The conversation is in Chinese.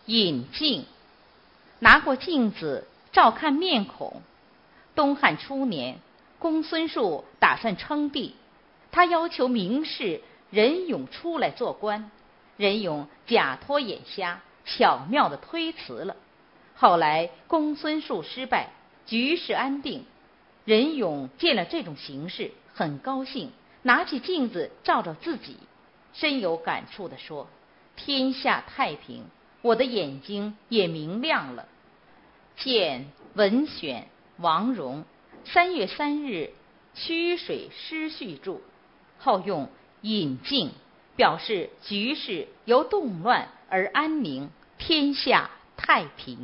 引镜。拿过镜子照看面孔。东汉初年，公孙述打算称帝，他要求名士任勇出来做官。任勇假托眼瞎，巧妙地推辞了。后来公孙述失败，局势安定。任勇见了这种形势，很高兴，拿起镜子照照自己，深有感触地说：天下太平，我的眼睛也明亮了。见文选王戎3月3日曲水诗序注，后用引镜表示局势由动乱而安宁，天下太平。